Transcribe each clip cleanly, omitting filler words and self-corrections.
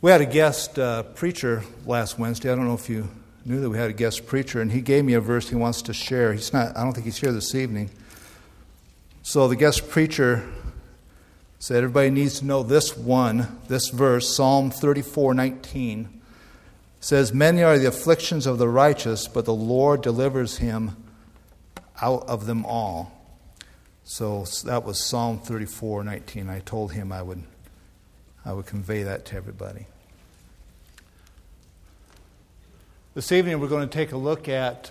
We had a guest preacher last Wednesday. I don't know if you knew that we had a guest preacher, and he gave me a verse he wants to share. I don't think he's here this evening. So the guest preacher said everybody needs to know this verse, Psalm 34:19. Says, "Many are the afflictions of the righteous, but the Lord delivers him out of them all." So that was Psalm 34:19. I told him I would convey that to everybody. This evening we're going to take a look at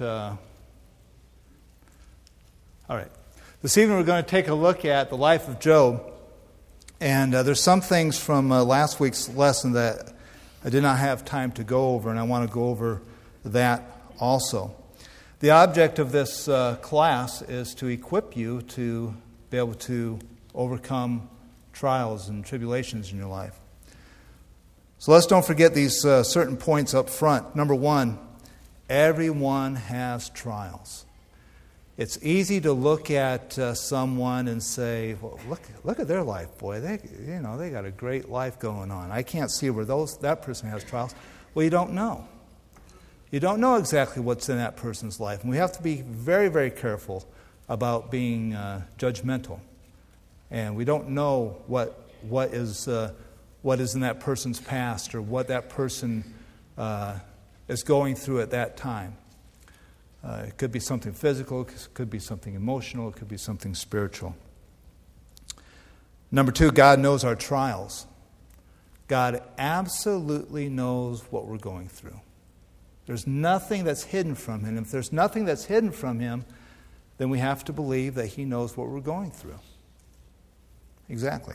This evening we're going to take a look at the life of Job. And there's some things from last week's lesson that I did not have time to go over, and I want to go over that also. The object of this class is to equip you to be able to overcome trials and tribulations in your life. So let's don't forget these certain points up front. Number one, everyone has trials. It's easy to look at someone and say, "Well, look at their life, boy. They got a great life going on. I can't see where that person has trials." Well, you don't know. You don't know exactly what's in that person's life, and we have to be very, very careful about being judgmental. And we don't know what is in that person's past or what that person is going through at that time. It could be something physical, it could be something emotional, it could be something spiritual. Number two, God knows our trials. God absolutely knows what we're going through. There's nothing that's hidden from Him. If there's nothing that's hidden from Him, then we have to believe that He knows what we're going through. Exactly.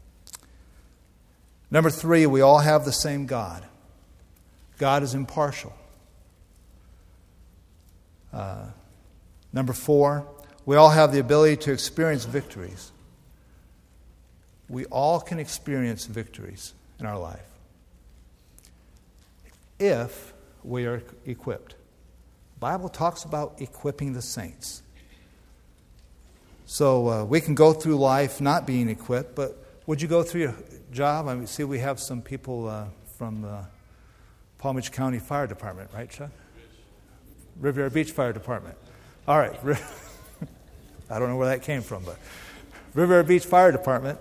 Number three, we all have the same God. God is impartial. Number four, we all have the ability to experience victories. We all can experience victories in our life if we are equipped. The Bible talks about equipping the saints. So we can go through life not being equipped, but would you go through your job? I mean, see, we have some people from the Palm Beach County Fire Department, right, Chuck? Riviera Beach Fire Department. All right. I don't know where that came from, but Riviera Beach Fire Department,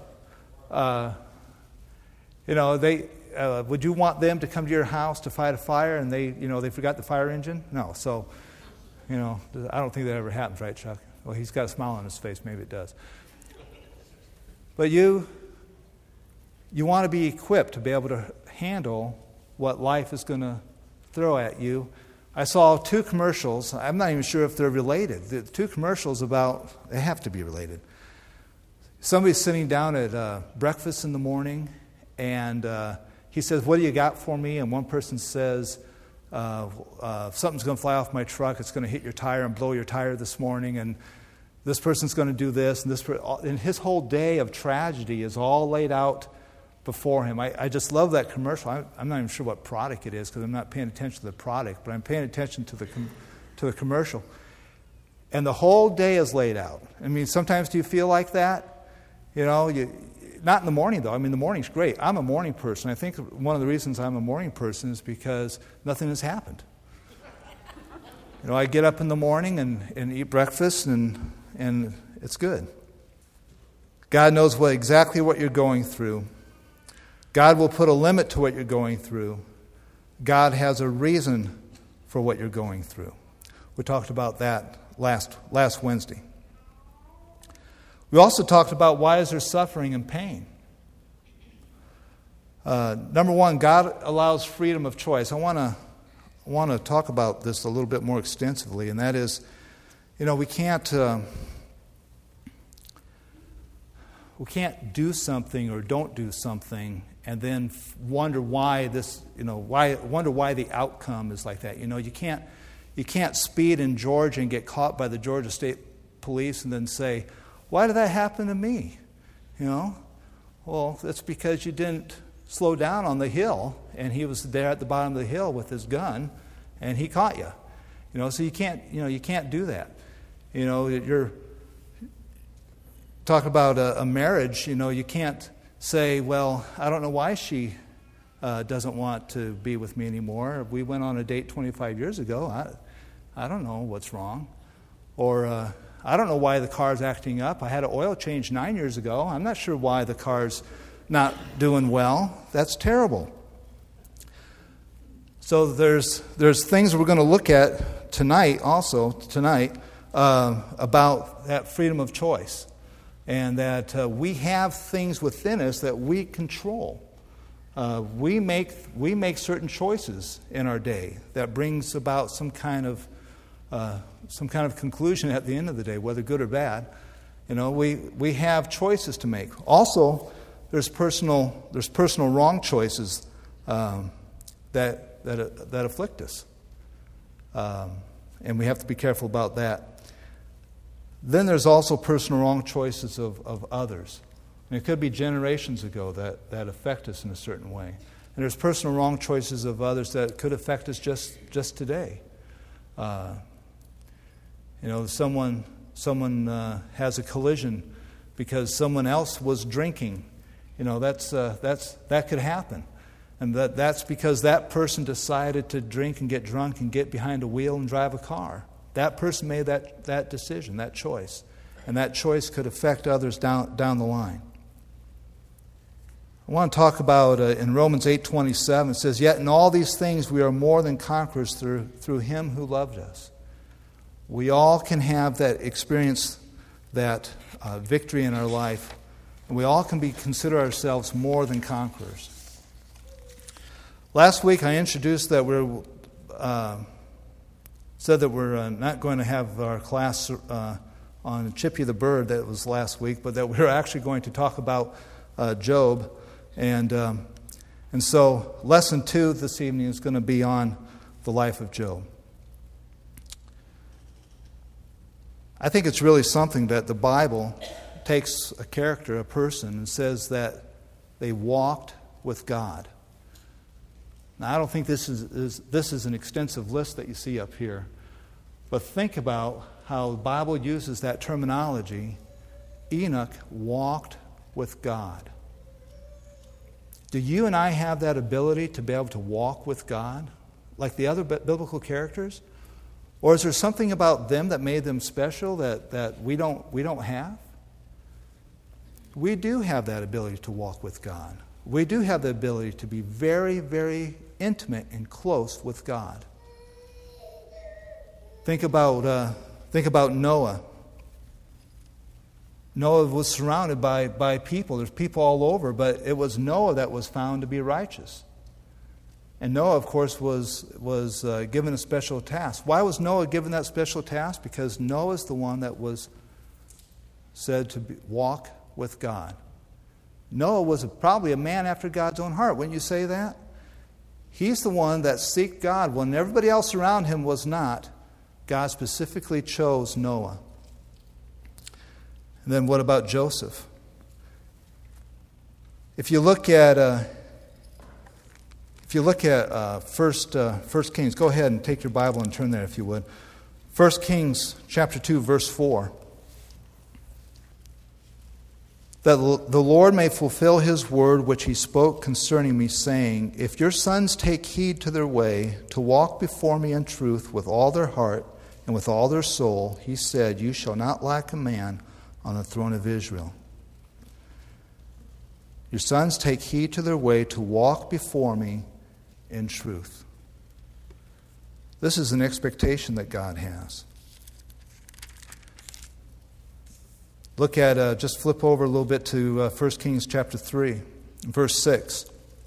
they would you want them to come to your house to fight a fire and they forgot the fire engine? No. So, I don't think that ever happens, right, Chuck? Well, he's got a smile on his face. Maybe it does. But you want to be equipped to be able to handle what life is going to throw at you. I saw two commercials. I'm not even sure if they're related. The two commercials they have to be related. Somebody's sitting down at breakfast in the morning, and he says, "What do you got for me?" And one person says, "Something's going to fly off my truck. It's going to hit your tire and blow your tire this morning. And this person's going to do this." And his whole day of tragedy is all laid out before him. I just love that commercial. I'm not even sure what product it is because I'm not paying attention to the product, but I'm paying attention to the commercial. And the whole day is laid out. I mean, sometimes do you feel like that? Not in the morning, though. I mean, the morning's great. I'm a morning person. I think one of the reasons I'm a morning person is because nothing has happened. I get up in the morning and eat breakfast, and it's good. God knows exactly what you're going through. God will put a limit to what you're going through. God has a reason for what you're going through. We talked about that last Wednesday. We also talked about why is there suffering and pain. Number one, God allows freedom of choice. I want to talk about this a little bit more extensively, and that is, we can't do something or don't do something and then wonder why why the outcome is like that. You can't speed in Georgia and get caught by the Georgia State Police and then say, "Why did that happen to me?" Well, that's because you didn't slow down on the hill, and he was there at the bottom of the hill with his gun, and he caught you. So you can't do that. You're talking about a marriage. You can't say, "Well, I don't know why she doesn't want to be with me anymore. We went on a date 25 years ago. I don't know what's wrong. Or I don't know why the car's acting up. I had an oil change 9 years ago. I'm not sure why the car's not doing well. That's terrible. So there's things we're going to look at tonight, about that freedom of choice, and that we have things within us that we control. We make certain choices in our day that brings about some kind of conclusion at the end of the day, whether good or bad. We have choices to make. Also, there's personal wrong choices that afflict us, and we have to be careful about that. Then there's also personal wrong choices of others. And it could be generations ago that affect us in a certain way. And there's personal wrong choices of others that could affect us just today. Someone has a collision because someone else was drinking. That could happen. And that's because that person decided to drink and get drunk and get behind a wheel and drive a car. That person made that decision, that choice. And that choice could affect others down the line. I want to talk about in Romans 8:27, it says, "Yet in all these things we are more than conquerors through Him who loved us." We all can have that experience, that victory in our life. And we all can consider ourselves more than conquerors. Last week I introduced that said that we're not going to have our class on Chippy the bird that was last week, but that we're actually going to talk about Job. And so lesson 2 this evening is going to be on the life of Job. I think it's really something that the Bible takes a character, a person, and says that they walked with God. Now, I don't think this is an extensive list that you see up here, but think about how the Bible uses that terminology. Enoch walked with God. Do you and I have that ability to be able to walk with God like the other biblical characters? Or is there something about them that made them special that we don't have? We do have that ability to walk with God. We do have the ability to be very, very intimate and close with God. Think about Noah. Noah was surrounded by people. There's people all over, but it was Noah that was found to be righteous. And Noah, of course, was given a special task. Why was Noah given that special task? Because Noah is the one that was said to walk with God. Noah was probably a man after God's own heart. Wouldn't you say that? He's the one that seeked God when everybody else around him was not. God specifically chose Noah. And then what about Joseph? If you look at First Kings, go ahead and take your Bible and turn there if you would. 1 Kings chapter 2, verse 4. That the Lord may fulfill His word which He spoke concerning me, saying, If your sons take heed to their way, to walk before me in truth with all their heart and with all their soul, He said, You shall not lack a man on the throne of Israel. Your sons take heed to their way, to walk before me in truth. This is an expectation that God has. Look at, just flip over a little bit to 1 Kings chapter 3, verse 6.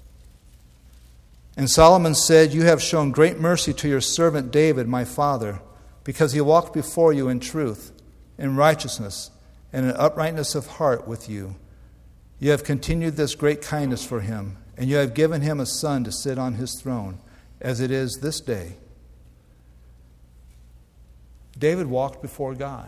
And Solomon said, You have shown great mercy to your servant David, my father, because he walked before you in truth, in righteousness, and in uprightness of heart with you. You have continued this great kindness for him, and you have given him a son to sit on his throne, as it is this day. David walked before God.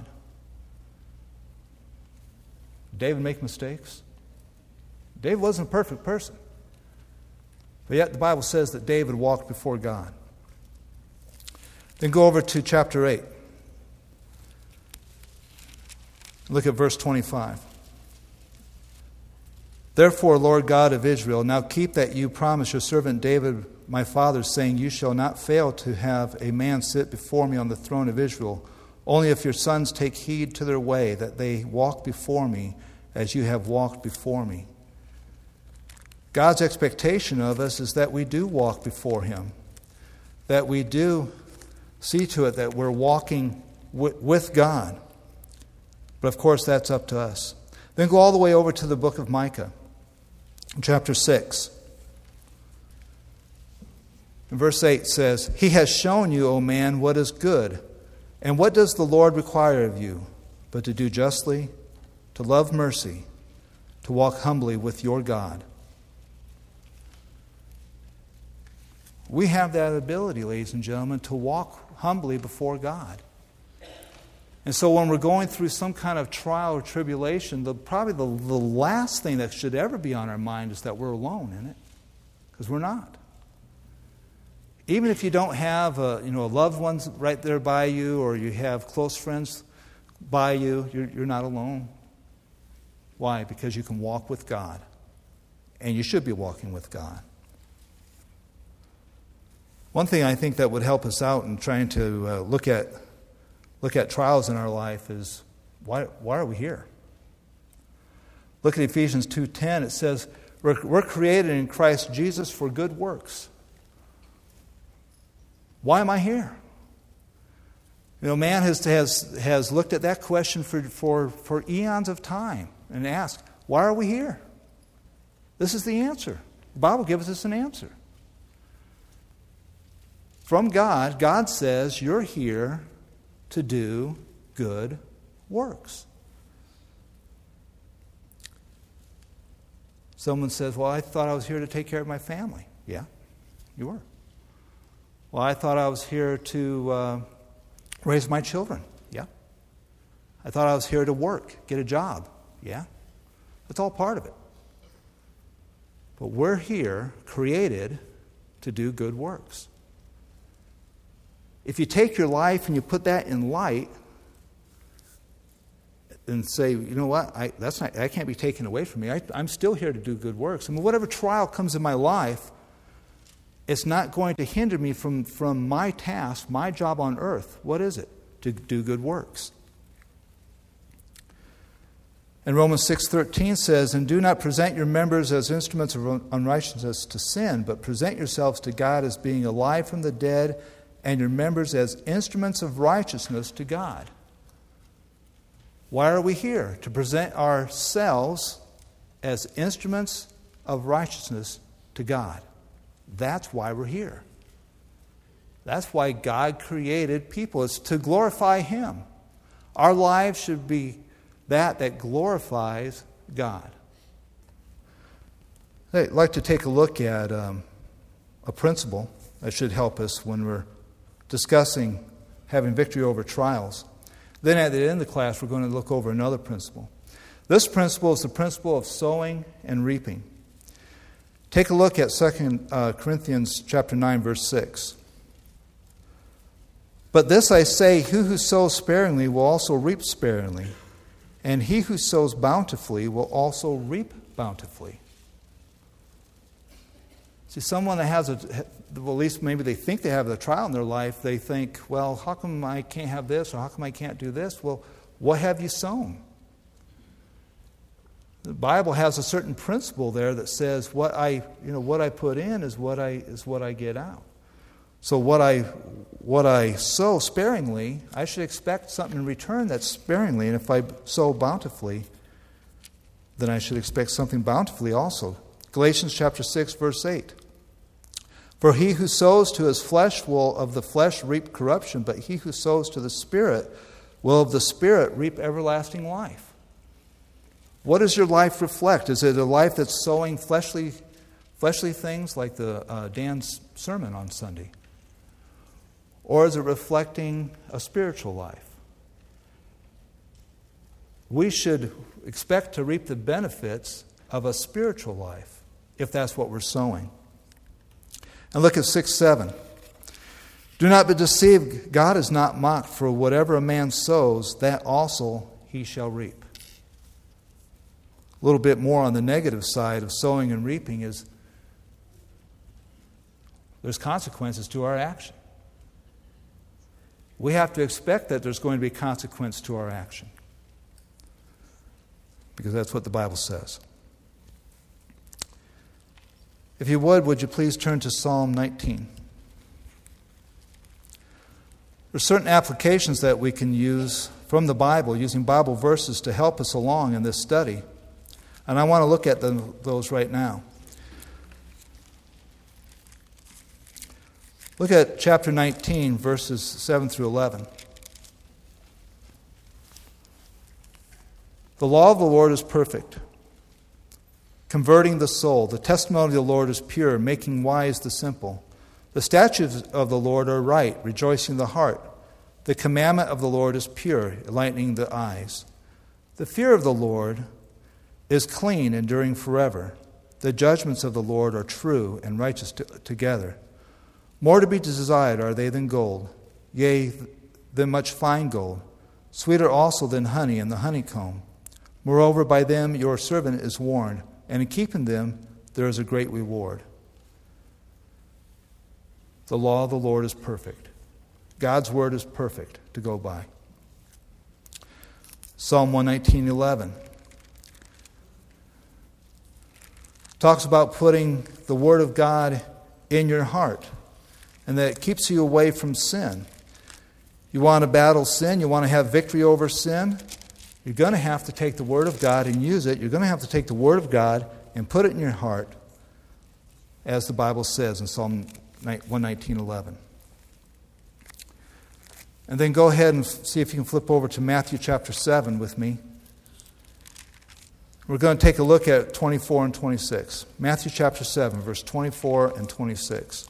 Did David make mistakes? David wasn't a perfect person. But yet the Bible says that David walked before God. Then go over to chapter 8. Look at verse 25. Therefore, Lord God of Israel, now keep that you promised your servant David, my father, saying, you shall not fail to have a man sit before me on the throne of Israel, only if your sons take heed to their way, that they walk before me as you have walked before me. God's expectation of us is that we do walk before Him, that we do see to it that we're walking with God. But of course, that's up to us. Then go all the way over to the book of Micah, chapter 6. And verse 8 says, He has shown you, O man, what is good. And what does the Lord require of you? But to do justly, to love mercy, to walk humbly with your God. We have that ability, ladies and gentlemen, to walk humbly before God. And so when we're going through some kind of trial or tribulation, probably the last thing that should ever be on our mind is that we're alone in it. Because we're not. Even if you don't have loved ones right there by you, or you have close friends by you, you're not alone. Why? Because you can walk with God. And you should be walking with God. One thing I think that would help us out in trying to look at trials in our life is, why are we here? Look at Ephesians 2:10. It says, we're created in Christ Jesus for good works. Why am I here? Man has looked at that question for eons of time and asked, why are we here? This is the answer. The Bible gives us an answer. From God, God says you're here to do good works. Someone says, well, I thought I was here to take care of my family. Yeah, you were. Well, I thought I was here to raise my children. Yeah. I thought I was here to work, get a job. Yeah. That's all part of it. But we're here, created to do good works. If you take your life and you put that in light and say, you know what, I can't be taken away from me. I'm still here to do good works. I mean, whatever trial comes in my life, it's not going to hinder me from my task, my job on earth. What is it? To do good works. And Romans 6:13 says, and do not present your members as instruments of unrighteousness to sin, but present yourselves to God as being alive from the dead, and your members as instruments of righteousness to God. Why are we here? To present ourselves as instruments of righteousness to God. That's why we're here. That's why God created people. It's to glorify Him. Our lives should be that glorifies God. I'd like to take a look at a principle that should help us when we're discussing having victory over trials. Then at the end of the class, we're going to look over another principle. This principle is the principle of sowing and reaping. Take a look at 2 Corinthians chapter 9, verse 6. But this I say, he who sows sparingly will also reap sparingly, and he who sows bountifully will also reap bountifully. See, someone that has at least maybe they think they have a trial in their life, they think, well, how come I can't have this, or how come I can't do this? Well, what have you sown? The Bible has a certain principle there that says what I put in is what I get out. So what I sow sparingly, I should expect something in return that's sparingly, and if I sow bountifully, then I should expect something bountifully also. Galatians chapter 6, verse 8. For he who sows to his flesh will of the flesh reap corruption, but he who sows to the Spirit will of the Spirit reap everlasting life. What does your life reflect? Is it a life that's sowing fleshly things like Dan's sermon on Sunday? Or is it reflecting a spiritual life? We should expect to reap the benefits of a spiritual life if that's what we're sowing. And look at 6:7. Do not be deceived. God is not mocked, for whatever a man sows, that also he shall reap. a little bit more on the negative side of sowing and reaping is there's consequences to our action. We have to expect that there's going to be consequence to our action, because that's what the Bible says. If you would you please turn to Psalm 19. There are certain applications that we can use from the Bible, using Bible verses to help us along in this study. And I want to look at those right now. Look at chapter 19, verses 7 through 11. The law of the Lord is perfect, converting the soul. The testimony of the Lord is pure, making wise the simple. The statutes of the Lord are right, rejoicing the heart. The commandment of the Lord is pure, enlightening the eyes. The fear of the Lord is clean, enduring forever. The judgments of the Lord are true and righteous together. More to be desired are they than gold, yea, than much fine gold, sweeter also than honey and the honeycomb. Moreover, by them your servant is warned, and in keeping them there is a great reward. The law of the Lord is perfect. God's word is perfect to go by. Psalm 119:11 talks about putting the word of God in your heart, and that it keeps you away from sin. You want to battle sin, you want to have victory over sin, you're going to have to take the word of God and use it. You're going to have to take the word of God and put it in your heart, as the Bible says in Psalm 119:11. And then go ahead and see if you can flip over to Matthew chapter 7 with me. We're going to take a look at 24 and 26. Matthew chapter 7, verse 24 and 26.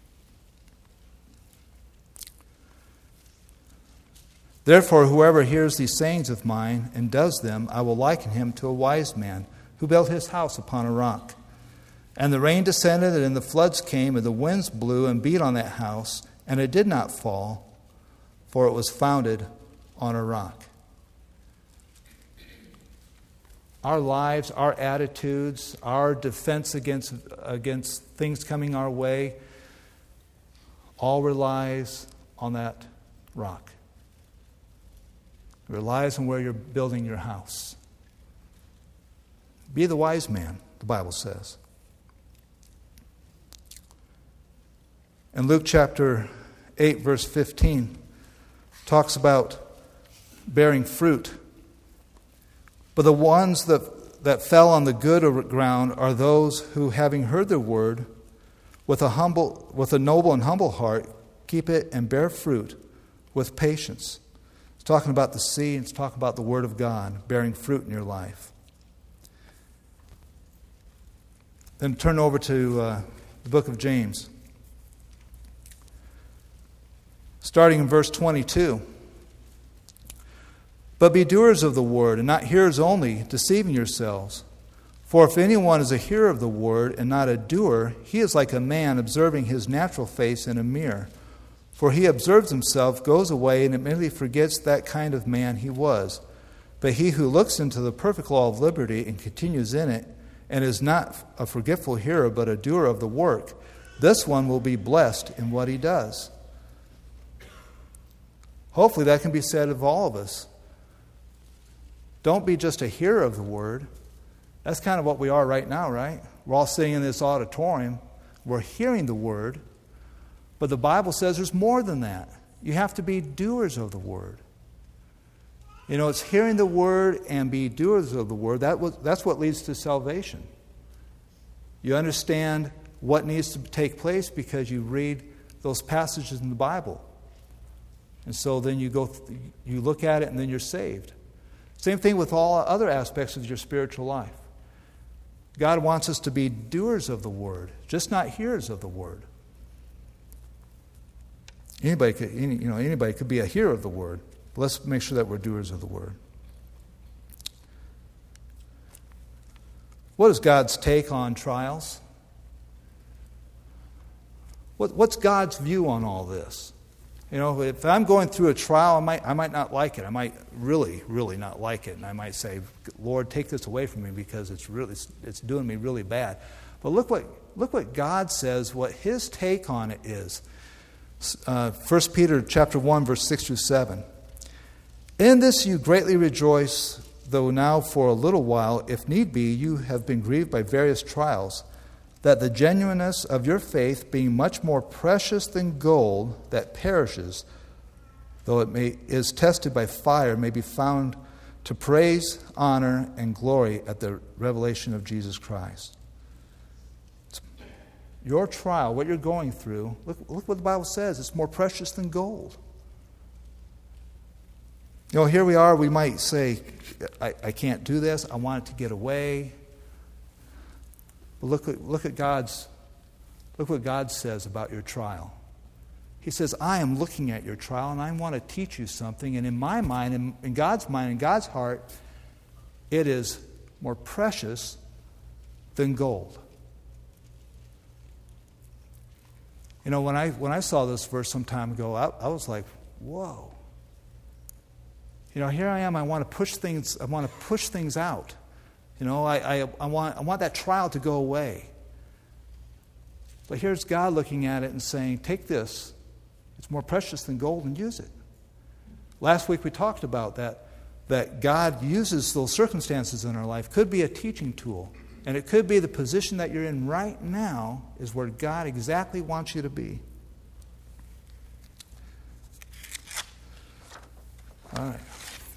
Therefore, whoever hears these sayings of mine and does them, I will liken him to a wise man who built his house upon a rock. And the rain descended, and the floods came, and the winds blew and beat on that house, and it did not fall, for it was founded on a rock. Our lives, our attitudes, our defense against things coming our way, all relies on that rock. It relies on where you're building your house. Be the wise man, the Bible says. And Luke chapter 8, verse 15 talks about bearing fruit. But the ones that fell on the good ground are those who, having heard the word, with a noble and humble heart, keep it and bear fruit with patience. It's talking about the seed, it's talking about the word of God bearing fruit in your life. Then turn over to the book of James. Starting in verse 22. But be doers of the word, and not hearers only, deceiving yourselves. For if anyone is a hearer of the word and not a doer, he is like a man observing his natural face in a mirror. For he observes himself, goes away, and immediately forgets that kind of man he was. But he who looks into the perfect law of liberty and continues in it, and is not a forgetful hearer, but a doer of the work, this one will be blessed in what he does. Hopefully that can be said of all of us. Don't be just a hearer of the word. That's kind of what we are right now, right? We're all sitting in this auditorium. We're hearing the word. But the Bible says there's more than that. You have to be doers of the word. You know, it's hearing the word and be doers of the word. That's what leads to salvation. You understand what needs to take place because you read those passages in the Bible. And so then you look at it and then you're saved. Same thing with all other aspects of your spiritual life. God wants us to be doers of the word, just not hearers of the word. Anybody could be a hearer of the word. But let's make sure that we're doers of the word. What is God's take on trials? What's God's view on all this? You know, if I'm going through a trial, I might not like it. I might really, really not like it. And I might say, Lord, take this away from me because it's doing me really bad. But look what God says, what His take on it is. 1 Peter chapter 1, verse 6 through 7. In this you greatly rejoice, though now for a little while, if need be, you have been grieved by various trials, that the genuineness of your faith, being much more precious than gold that perishes, though it is tested by fire, may be found to praise, honor, and glory at the revelation of Jesus Christ. Your trial, what you're going through, look what the Bible says. It's more precious than gold. You know, here we are, we might say, I can't do this, I want it to get away. But look what God says about your trial. He says, I am looking at your trial and I want to teach you something. And in my mind, in God's mind, in God's heart, it is more precious than gold. You know, when I saw this verse some time ago, I was like, whoa. You know, here I am, I want to push things out. You know, I want that trial to go away. But here's God looking at it and saying, take this. It's more precious than gold, and use it. Last week we talked about that God uses those circumstances in our life. Could be a teaching tool. And it could be the position that you're in right now is where God exactly wants you to be. All right.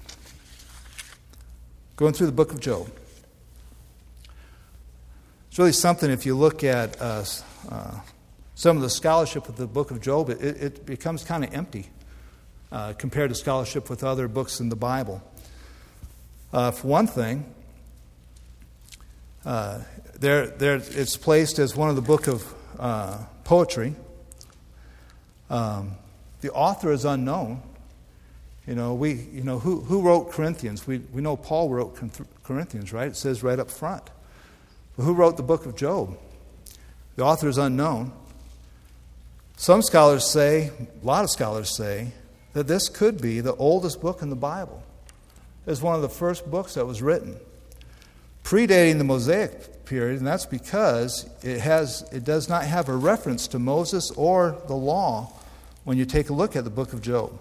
Going through the book of Job. It's really something if you look at some of the scholarship of the book of Job, it becomes kind of empty compared to scholarship with other books in the Bible. For one thing, it's placed as one of the book of poetry. The author is unknown. Who wrote Corinthians? We know Paul wrote Corinthians, right? It says right up front. But who wrote the book of Job? The author is unknown. Some scholars say, a lot of scholars say, that this could be the oldest book in the Bible. It's one of the first books that was written, predating the Mosaic period, and that's because it does not have a reference to Moses or the law when you take a look at the book of Job.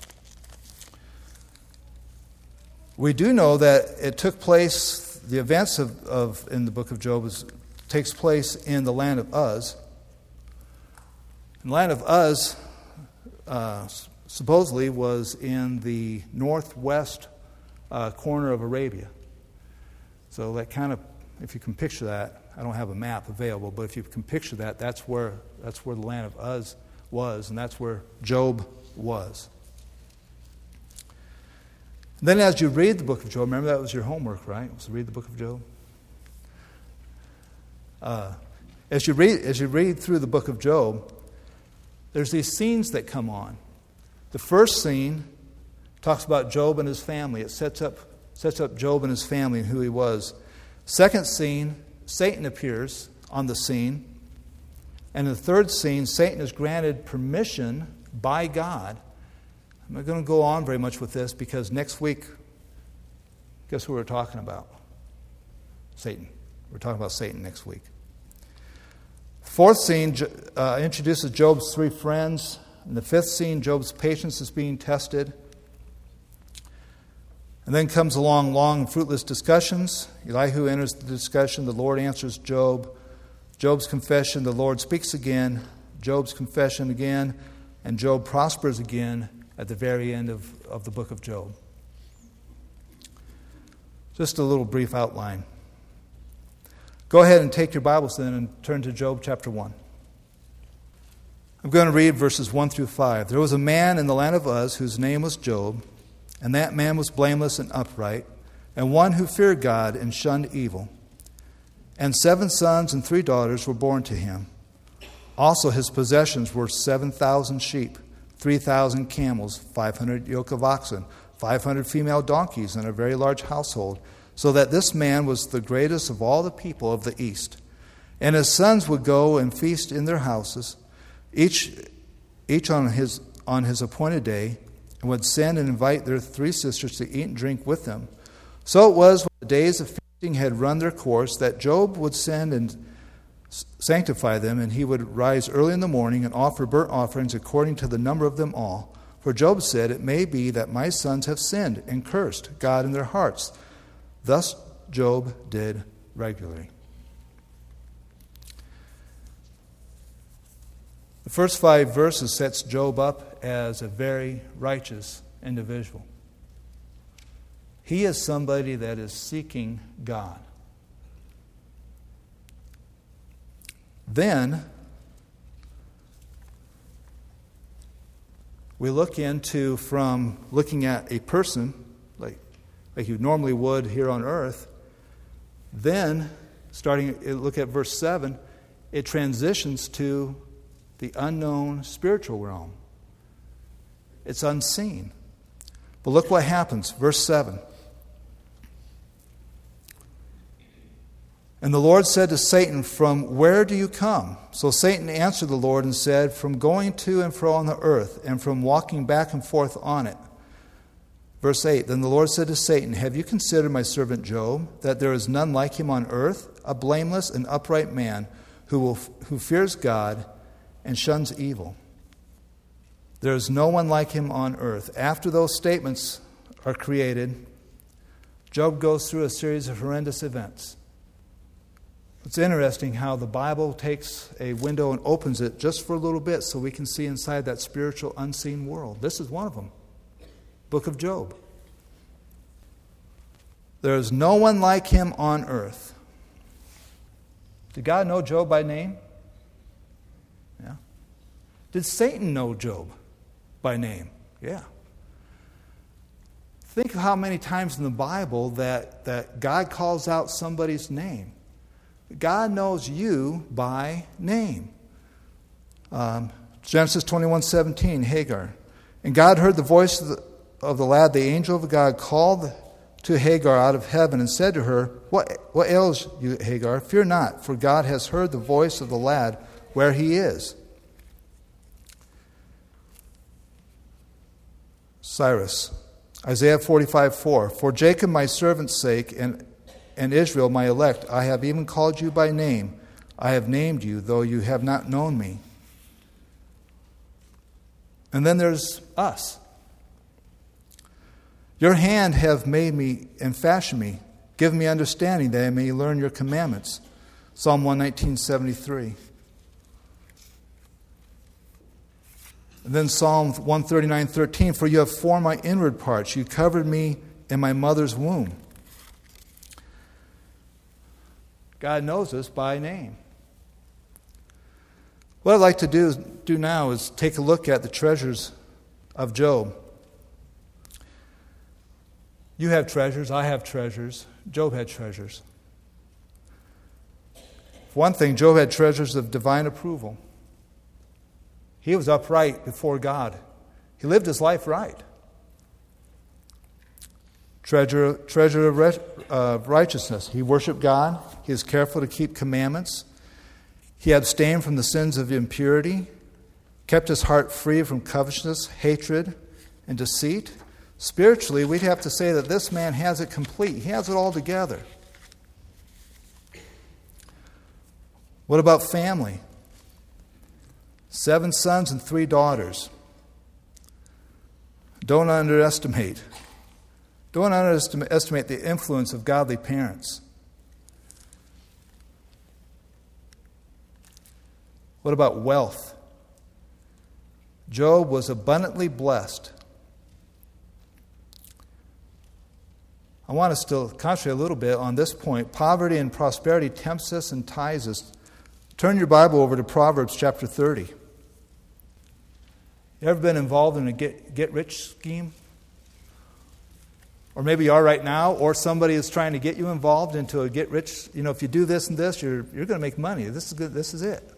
We do know that it took place, the events in the book of Job takes place in the land of Uz. And the land of Uz supposedly was in the northwest corner of Arabia. So that kind of, if you can picture that, I don't have a map available, but if you can picture that, that's where the land of Uz was, and that's where Job was. Then as you read the book of Job, remember that was your homework, right? Was to read the book of Job? As you read through the book of Job, there's these scenes that come on. The first scene talks about Job and his family. It sets up Job and his family and who he was. Second scene, Satan appears on the scene. And in the third scene, Satan is granted permission by God. I'm not going to go on very much with this because next week, guess who we're talking about? Satan. We're talking about Satan next week. Fourth scene introduces Job's three friends. In the fifth scene, Job's patience is being tested. And then comes along long and fruitless discussions. Elihu enters the discussion. The Lord answers Job. Job's confession. The Lord speaks again. Job's confession again. And Job prospers again at the very end of the book of Job. Just a little brief outline. Go ahead and take your Bibles then and turn to Job chapter 1. I'm going to read verses 1 through 5. There was a man in the land of Uz whose name was Job, and that man was blameless and upright, and one who feared God and shunned evil. And 7 sons and 3 daughters were born to him. Also his possessions were 7,000 sheep, 3,000 camels, 500 yoke of oxen, 500 female donkeys, and a very large household, so that this man was the greatest of all the people of the east. And his sons would go and feast in their houses, each on his on his appointed day, and would send and invite their 3 sisters to eat and drink with them. So it was when the days of feasting had run their course that Job would send and sanctify them, and he would rise early in the morning and offer burnt offerings according to the number of them all. For Job said, "It may be that my sons have sinned and cursed God in their hearts." Thus Job did regularly. The first 5 verses sets Job up as a very righteous individual. He is somebody that is seeking God. Then we look into, from looking at a person like you normally would here on earth, then look at verse 7, it transitions to the unknown spiritual realm. It's unseen. But look what happens, verse 7. And the Lord said to Satan, "From where do you come?" So Satan answered the Lord and said, "From going to and fro on the earth, and from walking back and forth on it." Verse 8, Then the Lord said to Satan, "Have you considered my servant Job, that there is none like him on earth, a blameless and upright man, who fears God and shuns evil? There is no one like him on earth." After those statements are created, Job goes through a series of horrendous events. It's interesting how the Bible takes a window and opens it just for a little bit so we can see inside that spiritual unseen world. This is one of them. Book of Job. There is no one like him on earth. Did God know Job by name? Yeah. Did Satan know Job by name? Yeah. Think of how many times in the Bible that God calls out somebody's name. God knows you by name. Genesis 21:17, Hagar. And God heard the voice of the lad. The angel of God called to Hagar out of heaven and said to her, What ails you, Hagar? Fear not, for God has heard the voice of the lad where he is. Cyrus. Isaiah 45:4. For Jacob my servant's sake and Israel my elect, I have even called you by name. I have named you, though you have not known me. And then there's us. Your hand have made me and fashioned me. Give me understanding that I may learn your commandments. Psalm 119:73. And then Psalm 139:13. For you have formed my inward parts. You covered me in my mother's womb. God knows us by name. What I'd like to do now is take a look at the treasures of Job. You have treasures, I have treasures, Job had treasures. For one thing, Job had treasures of divine approval. He was upright before God. He lived his life right. Treasure of righteousness. He worshiped God. He was careful to keep commandments. He abstained from the sins of impurity, kept his heart free from covetousness, hatred, and deceit. Spiritually, we'd have to say that this man has it complete. He has it all together. What about family? 7 sons and 3 daughters. Don't underestimate the influence of godly parents. What about wealth? Job was abundantly blessed. I want us to concentrate a little bit on this point. Poverty and prosperity tempts us and ties us. Turn your Bible over to Proverbs chapter 30. You ever been involved in a get-rich scheme? Or maybe you are right now, or somebody is trying to get you involved into a get-rich, if you do this and this, you're going to make money. This is good. This is it,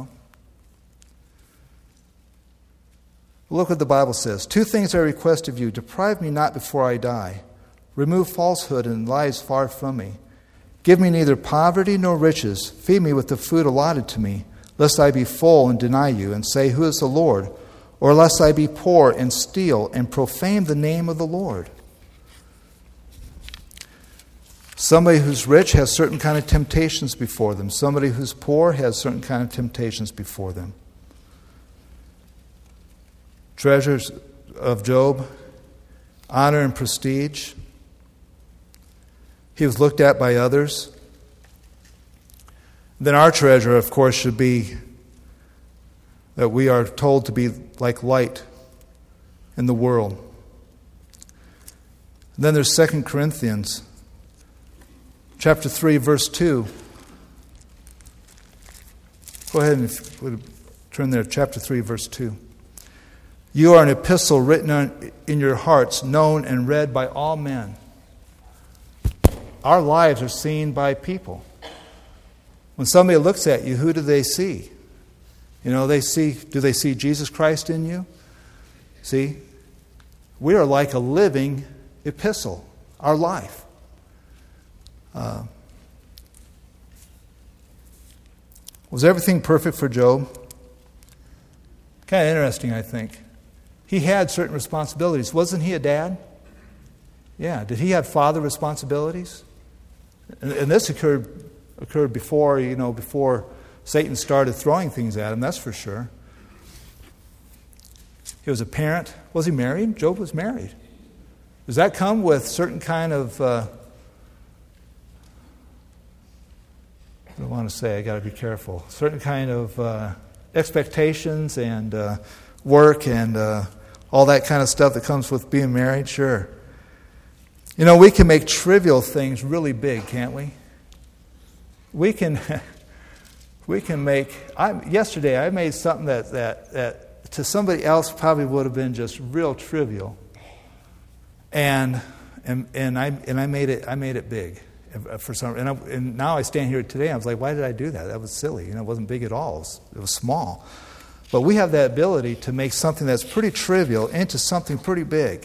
Look what the Bible says. 2 things I request of you. Deprive me not before I die. Remove falsehood and lies far from me. Give me neither poverty nor riches. Feed me with the food allotted to me, lest I be full and deny you, and say, Who is the Lord? or lest I be poor and steal and profane the name of the Lord. Somebody who's rich has certain kind of temptations before them. Somebody who's poor has certain kind of temptations before them. Treasures of Job, honor and prestige. He was looked at by others. Then our treasure, of course, should be that we are told to be like light in the world. And then there's 2 Corinthians chapter 3, verse 2. Go ahead and turn there, chapter 3, verse 2. You are an epistle written in your hearts, known and read by all men. Our lives are seen by people. When somebody looks at you, who do they see? Do they see Jesus Christ in you? See? We are like a living epistle, our life. Was everything perfect for Job? Kind of interesting, I think. He had certain responsibilities. Wasn't he a dad? Yeah. Did he have father responsibilities? And this occurred before, before Satan started throwing things at him, that's for sure. He was a parent. Was he married? Job was married. Does that come with certain kind of, I don't want to say, I got to be careful, certain kind of expectations and work and all that kind of stuff that comes with being married? Sure. We can make trivial things really big, can't we? We can make. Yesterday, I made something that to somebody else probably would have been just real trivial, and I made it big for some. And now I stand here today. I was like, why did I do that? That was silly. It wasn't big at all. It was small. But we have that ability to make something that's pretty trivial into something pretty big.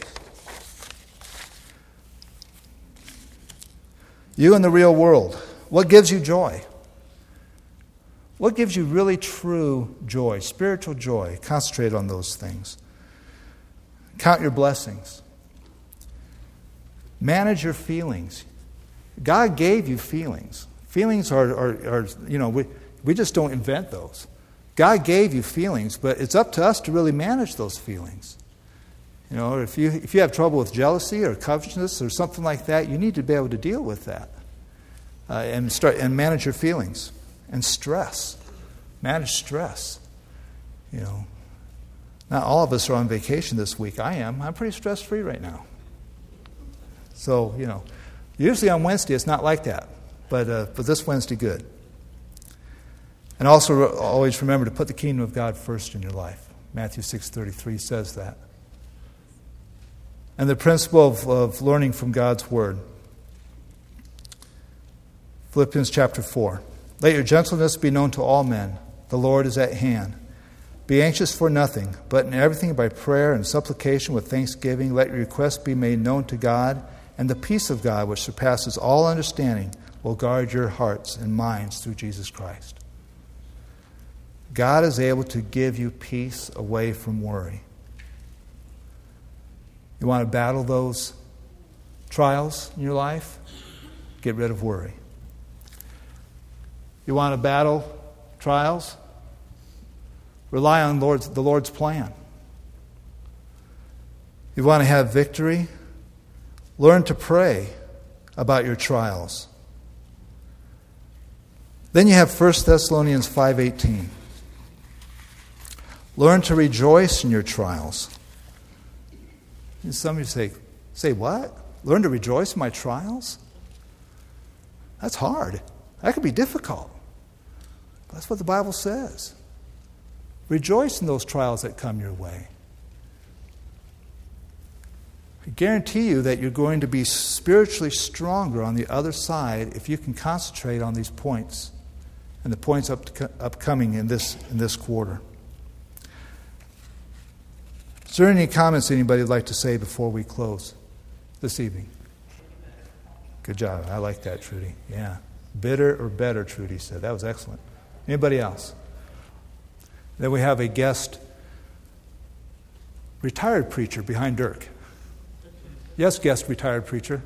You in the real world, what gives you joy? What gives you really true joy, spiritual joy? Concentrate on those things. Count your blessings. Manage your feelings. God gave you feelings. Feelings are we just don't invent those. God gave you feelings, but it's up to us to really manage those feelings. If you have trouble with jealousy or covetousness or something like that, you need to be able to deal with that and manage your feelings and stress. Manage stress. Not all of us are on vacation this week. I am. I'm pretty stress-free right now. So usually on Wednesday it's not like that, but this Wednesday good. And also always remember to put the kingdom of God first in your life. Matthew 6:33 says that. And the principle of learning from God's Word. Philippians chapter 4. Let your gentleness be known to all men. The Lord is at hand. Be anxious for nothing, but in everything by prayer and supplication with thanksgiving, let your requests be made known to God, and the peace of God, which surpasses all understanding, will guard your hearts and minds through Jesus Christ. God is able to give you peace away from worry. You want to battle those trials in your life? Get rid of worry. You want to battle trials? Rely on the Lord's plan. You want to have victory? Learn to pray about your trials. Then you have 1 Thessalonians 5:18. Learn to rejoice in your trials. And some of you say what? Learn to rejoice in my trials? That's hard. That could be difficult. That's what the Bible says. Rejoice in those trials that come your way. I guarantee you that you're going to be spiritually stronger on the other side if you can concentrate on these points and the points upcoming in this quarter. Is there any comments anybody would like to say before we close this evening? Good job. I like that, Trudy. Yeah. Bitter or better, Trudy said. That was excellent. Anybody else? Then we have a guest Retired preacher behind Dirk. Yes, guest retired preacher.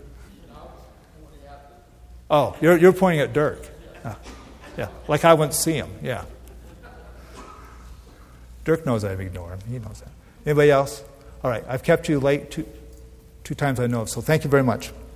Oh, you're pointing at Dirk. Yeah, like I wouldn't see him. Yeah. Dirk knows I've ignored him. He knows that. Anybody else? All right, I've kept you late two times I know of, so thank you very much.